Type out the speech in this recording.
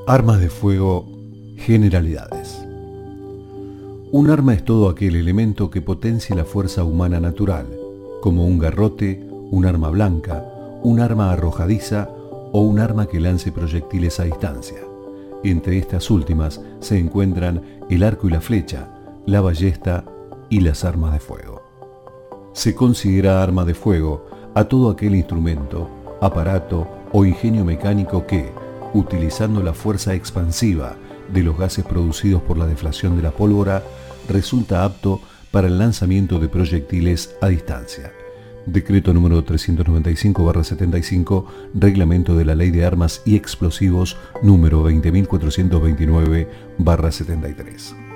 Armas de fuego, generalidades. Un arma es todo aquel elemento que potencie la fuerza humana natural, como un garrote, un arma blanca, un arma arrojadiza o un arma que lance proyectiles a distancia. Entre estas últimas se encuentran el arco y la flecha, la ballesta y las armas de fuego. Se considera arma de fuego a todo aquel instrumento, aparato o ingenio mecánico que, utilizando la fuerza expansiva de los gases producidos por la deflación de la pólvora, resulta apto para el lanzamiento de proyectiles a distancia. Decreto número 395/75, Reglamento de la Ley de Armas y Explosivos número 20.429/73.